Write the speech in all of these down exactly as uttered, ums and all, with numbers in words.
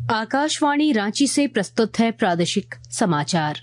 आकाशवाणी रांची से प्रस्तुत है प्रादेशिक समाचार।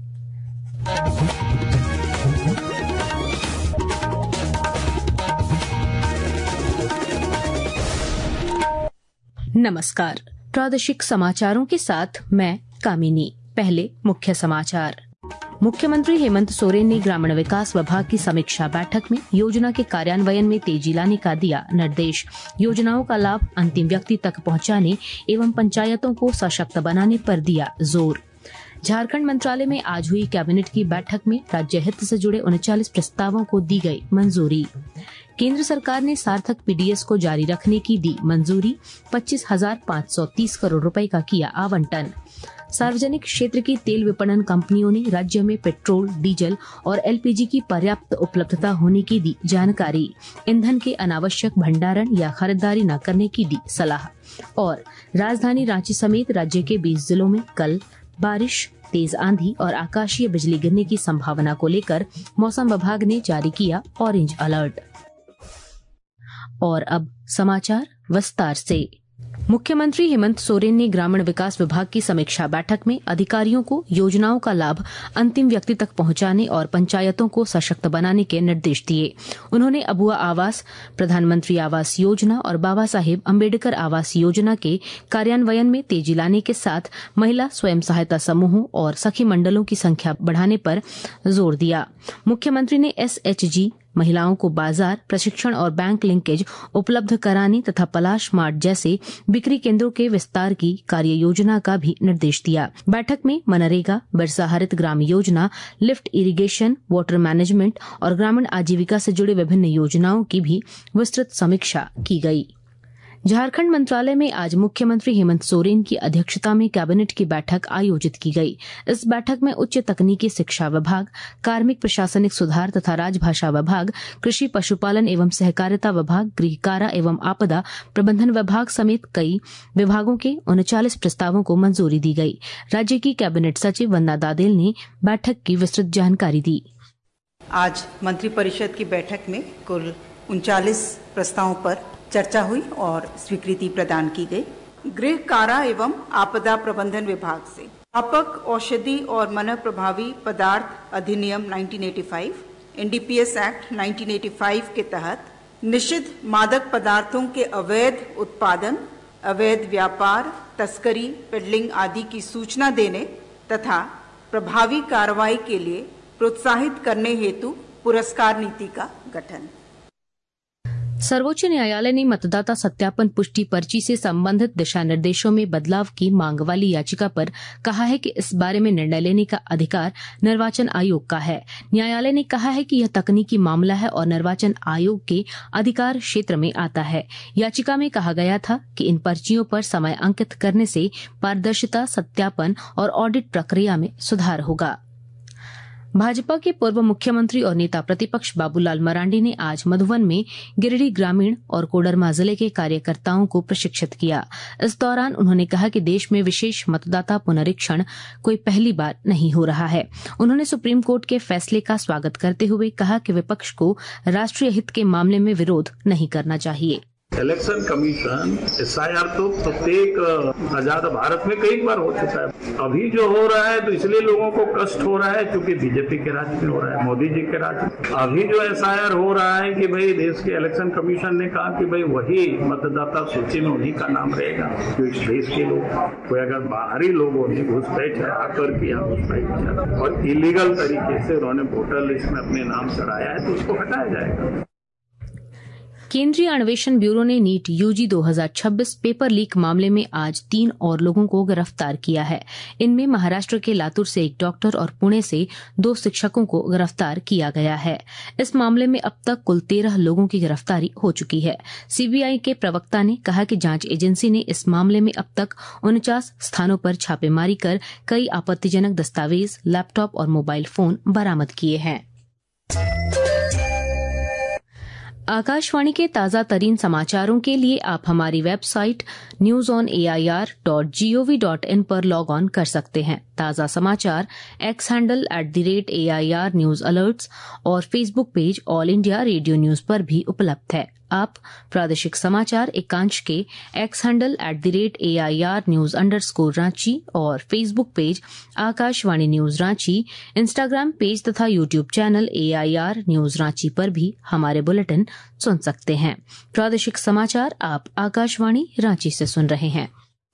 नमस्कार, प्रादेशिक समाचारों के साथ मैं कामिनी। पहले मुख्य समाचार। मुख्यमंत्री हेमंत सोरेन ने ग्रामीण विकास विभाग की समीक्षा बैठक में योजना के कार्यान्वयन में तेजी लाने का दिया निर्देश। योजनाओं का लाभ अंतिम व्यक्ति तक पहुंचाने एवं पंचायतों को सशक्त बनाने पर दिया जोर। झारखंड मंत्रालय में आज हुई कैबिनेट की बैठक में राज्य हित से जुड़े उनचालीस प्रस्तावों को दी गई मंजूरी। केंद्र सरकार ने सार्थक पीडीएस को जारी रखने की दी मंजूरी। पच्चीस हजार पाँच सौ तीस करोड़ रुपए का किया आवंटन। सार्वजनिक क्षेत्र की तेल विपणन कंपनियों ने राज्य में पेट्रोल, डीजल और एलपीजी की पर्याप्त उपलब्धता होने की दी जानकारी। ईंधन के अनावश्यक भंडारण या खरीदारी न करने की दी सलाह। और राजधानी रांची समेत राज्य के बीस जिलों में कल बारिश, तेज आंधी और आकाशीय बिजली गिरने की संभावना को लेकर मौसम विभाग ने जारी किया ऑरेंज अलर्ट। और अब समाचार विस्तार से। मुख्यमंत्री हेमंत सोरेन ने ग्रामीण विकास विभाग की समीक्षा बैठक में अधिकारियों को योजनाओं का लाभ अंतिम व्यक्ति तक पहुंचाने और पंचायतों को सशक्त बनाने के निर्देश दिए। उन्होंने अबुआ आवास, प्रधानमंत्री आवास योजना और बाबा साहेब अम्बेडकर आवास योजना के कार्यान्वयन में तेजी लाने के साथ महिला स्वयं सहायता समूहों और सखी मंडलों की संख्या बढ़ाने पर जोर दिया। मुख्यमंत्री ने एसएचजी, महिलाओं को बाजार, प्रशिक्षण और बैंक लिंकेज उपलब्ध कराने तथा पलाश मार्ट जैसे बिक्री केंद्रों के विस्तार की कार्य योजना का भी निर्देश दिया। बैठक में मनरेगा, बिरसा हरित Gram Yojana, lift irrigation, water management और ग्रामीण आजीविका से जुड़े विभिन्न योजनाओं की भी विस्तृत समीक्षा की गई। झारखंड मंत्रालय में आज मुख्यमंत्री हेमंत सोरेन की अध्यक्षता में कैबिनेट की बैठक आयोजित की गई। इस बैठक में उच्च तकनीकी शिक्षा विभाग, कार्मिक प्रशासनिक सुधार तथा राजभाषा विभाग, कृषि पशुपालन एवं सहकारिता विभाग, गृह कारा एवं आपदा प्रबंधन विभाग समेत कई विभागों के उनचालीस प्रस्तावों को मंजूरी दी गई। राज्य की कैबिनेट सचिव वंदना दादेल ने बैठक की विस्तृत जानकारी दी। आज मंत्रिपरिषद की बैठक में कुल उनचालीस प्रस्तावों पर चर्चा हुई और स्वीकृति प्रदान की गई। गृह कारा एवं आपदा प्रबंधन विभाग से व्यापक औषधि और मन प्रभावी पदार्थ अधिनियम उन्नीस सौ पचासी, एनडीपीएस एक्ट उन्नीस सौ पचासी के तहत निषिद्ध मादक पदार्थों के अवैध उत्पादन, अवैध व्यापार, तस्करी, पेडलिंग आदि की सूचना देने तथा प्रभावी कार्रवाई के लिए प्रोत्साहित करने हेतु पुरस्कार नीति का गठन। सर्वोच्च न्यायालय ने मतदाता सत्यापन पुष्टि पर्ची से संबंधित दिशा निर्देशों में बदलाव की मांग वाली याचिका पर कहा है कि इस बारे में निर्णय लेने का अधिकार निर्वाचन आयोग का है। न्यायालय ने कहा है कि यह तकनीकी मामला है और निर्वाचन आयोग के अधिकार क्षेत्र में आता है। याचिका में कहा गया था कि इन पर्चियों पर समय अंकित करने से पारदर्शिता, सत्यापन और ऑडिट प्रक्रिया में सुधार होगा। भाजपा के पूर्व मुख्यमंत्री और नेता प्रतिपक्ष बाबूलाल मरांडी ने आज मधुबन में गिरिडीह ग्रामीण और कोडरमा जिले के कार्यकर्ताओं को प्रशिक्षित किया। इस दौरान उन्होंने कहा कि देश में विशेष मतदाता पुनरीक्षण कोई पहली बार नहीं हो रहा है। उन्होंने सुप्रीम कोर्ट के फैसले का स्वागत करते हुए कहा कि विपक्ष को राष्ट्रीय हित के मामले में विरोध नहीं करना चाहिए। इलेक्शन कमीशन एसआईआर तो प्रत्येक आजाद भारत में कई बार हो चुका है। अभी जो हो रहा है तो इसलिए लोगों को कष्ट हो रहा है क्योंकि बीजेपी के राज्य में हो रहा है, मोदी जी के राज्य में। अभी जो एसआईआर हो रहा है कि भाई देश के इलेक्शन कमीशन ने कहा कि भाई वही मतदाता सूची में उन्हीं का नाम रहेगा जो इस देश के लोग, कोई अगर बाहरी लोगों ने घुसपैठ आकर किया घुसपैठ और इलीगल तरीके से उन्होंने वोटर लिस्ट में अपने नाम चढ़ाया है तो उसको हटाया जाएगा। केंद्रीय अन्वेषण ब्यूरो ने नीट यूजी दो हज़ार छब्बीस पेपर लीक मामले में आज तीन और लोगों को गिरफ्तार किया है। इनमें महाराष्ट्र के लातूर से एक डॉक्टर और पुणे से दो शिक्षकों को गिरफ्तार किया गया है। इस मामले में अब तक कुल तेरह लोगों की गिरफ्तारी हो चुकी है। सीबीआई के प्रवक्ता ने कहा कि जांच एजेंसी ने इस मामले में अब तक उनचास स्थानों पर छापेमारी कर कई आपत्तिजनक दस्तावेज, लैपटॉप और मोबाइल फोन बरामद किए हैं। आकाशवाणी के ताजा तरीन समाचारों के लिए आप हमारी website news on A I R dot G O V dot I पर लॉग ऑन कर सकते हैं। ताजा समाचार X handle at the rate A I R news alerts और Facebook page All India Radio news पर भी उपलब्ध है। आप प्रादेशिक समाचार एकांश के X handle at the rate A I R news underscore Ranchi और Facebook page Akashvani news Ranchi, Instagram page तथा YouTube channel A I R news Ranchi पर भी हमारे बुलेटिन सुन सकते हैं। प्रादेशिक समाचार आप आकाशवाणी रांची से सुन रहे हैं।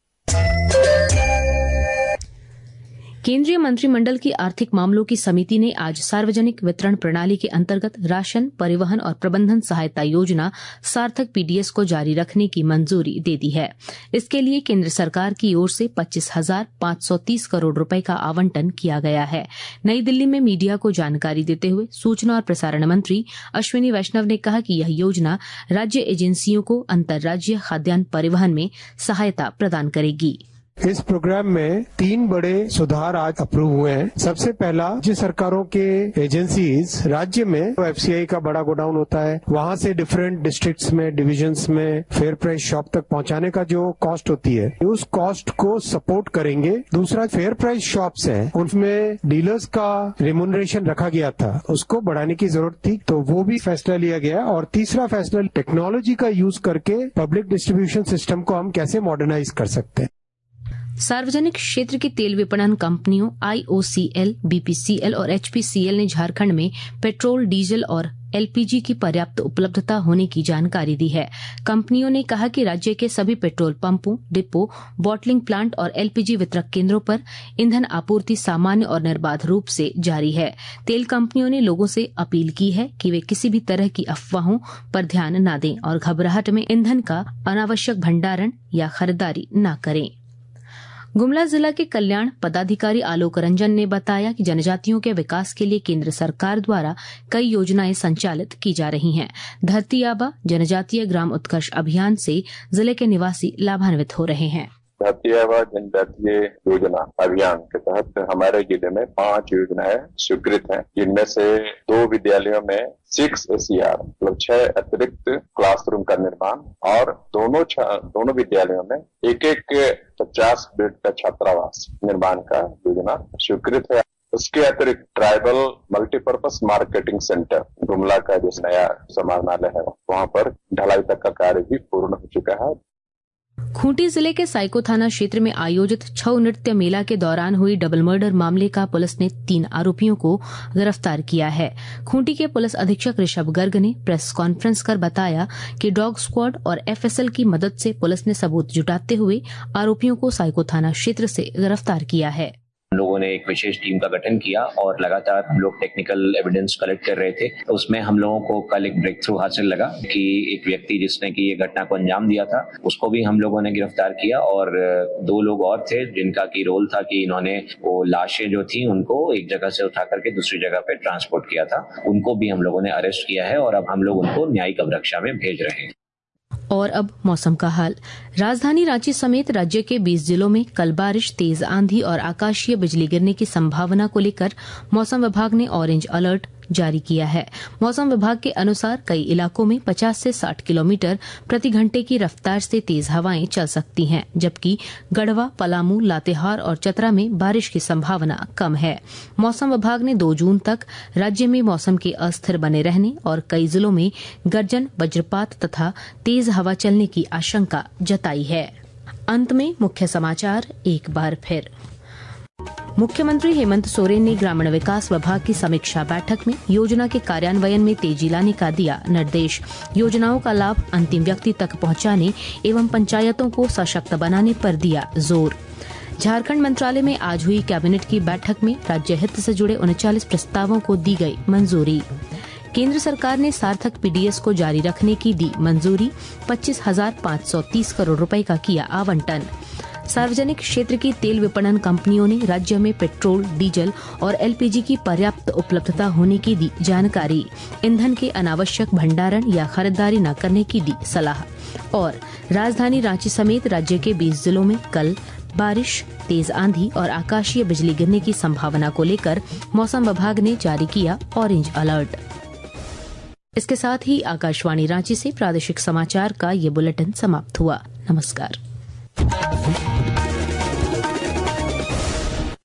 केंद्रीय मंत्रिमंडल की आर्थिक मामलों की समिति ने आज सार्वजनिक वितरण प्रणाली के अंतर्गत राशन, परिवहन और प्रबंधन सहायता योजना सार्थक पीडीएस को जारी रखने की मंजूरी दे दी है। इसके लिए केंद्र सरकार की ओर से पच्चीस हजार पांच सौ तीस करोड़ रुपए का आवंटन किया गया है। नई दिल्ली में मीडिया को जानकारी देते हुए सूचना और प्रसारण मंत्री अश्विनी वैष्णव ने कहा कि यह योजना राज्य एजेंसियों को अंतर्राज्यीय खाद्यान्न परिवहन में सहायता प्रदान करेगी। इस प्रोग्राम में तीन बड़े सुधार आज अप्रूव हुए हैं। सबसे पहला, राज्य सरकारों के एजेंसीज राज्य में एफसीआई का बड़ा गोडाउन होता है, वहां से डिफरेंट डिस्ट्रिक्ट्स में, डिविजन्स में फेयर प्राइस शॉप तक पहुंचाने का जो कॉस्ट होती है, उस कॉस्ट को सपोर्ट करेंगे। दूसरा, फेयर प्राइस शॉप्स हैं, उनमें डीलर्स का रेम्यूनरेशन रखा गया था, उसको बढ़ाने की जरूरत थी, तो वो भी फैसला लिया गया। और तीसरा फैसला, टेक्नोलॉजी का यूज करके पब्लिक डिस्ट्रीब्यूशन सिस्टम को हम कैसे मॉडर्नाइज कर सकते हैं। सार्वजनिक क्षेत्र की तेल विपणन कंपनियों आईओसीएल, बीपीसीएल और एचपीसीएल ने झारखंड में पेट्रोल, डीजल और एलपीजी की पर्याप्त उपलब्धता होने की जानकारी दी है। कंपनियों ने कहा कि राज्य के सभी पेट्रोल पंपों, डिपो, बॉटलिंग प्लांट और एलपीजी वितरक केंद्रों पर ईंधन आपूर्ति सामान्य और निर्बाध रूप से जारी है। तेल कंपनियों ने लोगों से अपील की है कि वे किसी भी तरह की अफवाहों पर ध्यान न दें और घबराहट में ईंधन का अनावश्यक भंडारण या खरीदारी न करें। गुमला जिला के कल्याण पदाधिकारी आलोक रंजन ने बताया कि जनजातियों के विकास के लिए केंद्र सरकार द्वारा कई योजनाएं संचालित की जा रही हैं। धरती आबा जनजातीय ग्राम उत्कर्ष अभियान से जिले के निवासी लाभान्वित हो रहे हैं। धरती आबा जनजातीय योजना अभियान के तहत हमारे जिले में पांच योजनाएं स्वीकृत हैं, जिनमें से दो विद्यालयों में सिक्स एसीआर मतलब छह अतिरिक्त क्लासरूम का निर्माण और दोनों दोनों विद्यालयों में एक एक पचास बेड का छात्रावास निर्माण का योजना स्वीकृत है। उसके अतिरिक्त tribal multipurpose marketing centre Gumla का जो नया समाहरणालय है, वहां पर ढलाई तक का कार्य भी पूर्ण हो चुका है। खूंटी जिले के साइको थाना क्षेत्र में आयोजित छऊ नृत्य मेला के दौरान हुई डबल मर्डर मामले का पुलिस ने तीन आरोपियों को गिरफ्तार किया है। खूंटी के पुलिस अधीक्षक ऋषभ गर्ग ने प्रेस कॉन्फ्रेंस कर बताया कि डॉग स्क्वाड और एफएसएल की मदद से पुलिस ने सबूत जुटाते हुए आरोपियों को साइको थाना क्षेत्र से गिरफ्तार किया है। लोगों ने एक विशेष टीम का गठन किया और लगातार हम लोग टेक्निकल एविडेंस कलेक्ट कर रहे थे। तो उसमें हम लोगों को कल एक ब्रेक थ्रू हासिल लगा कि एक व्यक्ति जिसने की ये घटना को अंजाम दिया था, उसको भी हम लोगों ने गिरफ्तार किया और दो लोग और थे जिनका की रोल था कि इन्होंने वो लाशें जो थी उनको एक जगह से उठा करके दूसरी जगह पे ट्रांसपोर्ट किया था, उनको भी हम लोगों ने अरेस्ट किया है और अब हम लोग उनको न्यायिक अभिरक्षा में भेज रहे हैं। और अब मौसम का हाल। राजधानी रांची समेत राज्य के बीस जिलों में कल बारिश, तेज आंधी और आकाशीय बिजली गिरने की संभावना को लेकर मौसम विभाग ने ऑरेंज अलर्ट जारी किया है। मौसम विभाग के अनुसार कई इलाकों में पचास से साठ किलोमीटर प्रति घंटे की रफ्तार से तेज हवाएं चल सकती हैं, जबकि गढ़वा, पलामू, लातेहार और चतरा में बारिश की संभावना कम है। मौसम विभाग ने दो जून तक राज्य में मौसम के अस्थिर बने रहने और कई जिलों में गर्जन, वज्रपात तथा तेज हवा चलने की आशंका जताई है। अंत में मुख्य समाचार एक बार फिर। मुख्यमंत्री हेमंत सोरेन ने ग्रामीण विकास विभाग की समीक्षा बैठक में योजना के कार्यान्वयन में तेजी लाने का दिया निर्देश। योजनाओं का लाभ अंतिम व्यक्ति तक पहुंचाने एवं पंचायतों को सशक्त बनाने पर दिया जोर। झारखंड मंत्रालय में आज हुई कैबिनेट की बैठक में राज्य हित से जुड़े उनचालीस प्रस्तावों को दी गई मंजूरी। केंद्र सरकार ने सार्थक पीडीएस को जारी रखने की दी मंजूरी। पच्चीस हजार पाँच सौ तीस करोड़ रुपए का किया आवंटन। सार्वजनिक क्षेत्र की तेल विपणन कंपनियों ने राज्य में पेट्रोल, डीजल और एलपीजी की पर्याप्त उपलब्धता होने की दी जानकारी। ईंधन के अनावश्यक भंडारण या खरीदारी न करने की दी सलाह। और राजधानी रांची समेत राज्य के बीस जिलों में कल बारिश, तेज आंधी और आकाशीय बिजली गिरने की संभावना को लेकर मौसम विभाग ने जारी किया ऑरेंज अलर्ट। इसके साथ ही आकाशवाणी रांची से प्रादेशिक समाचार का ये बुलेटिन समाप्त हुआ। नमस्कार।